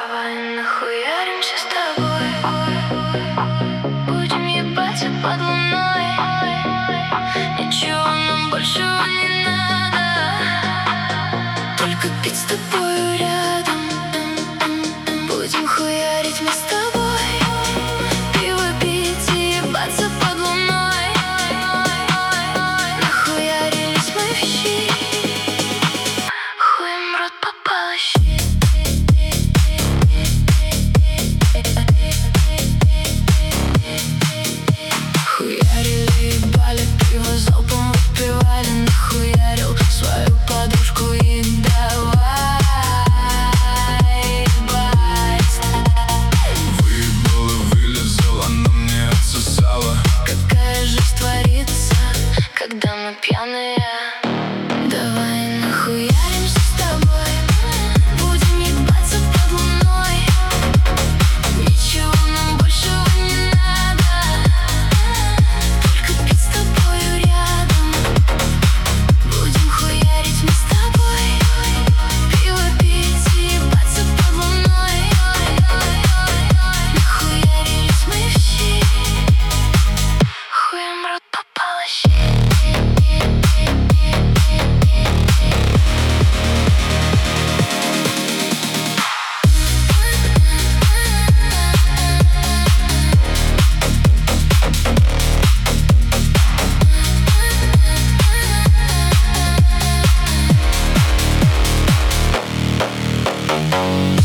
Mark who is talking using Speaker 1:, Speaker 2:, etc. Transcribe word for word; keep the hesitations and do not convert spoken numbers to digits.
Speaker 1: Давай нахуяримся с тобой, будем ебаться под луной. Ничего нам большего не надо, только пить с тобой рядом. Будем хуярить мы с тобой, пиво пить и ебаться под луной. Нахуярились мы в щи, хуем в рот попало щи. Хуярили, ебали, пиво залпом выпивали. Нахуярил свою подружку и давай ебать.
Speaker 2: Выебала, вылезала, она мне отсосала.
Speaker 1: Какая жизнь творится, когда мы пьяные. Давай нахуяримся с тобой, будем ебаться под луной. Ничего нам большего не надо, только пить с тобою рядом. Будем хуярить мы с тобой, пиво пить и ебаться под луной. Нахуярились мы в щи, хуем в рот попало щи. We'll be right back.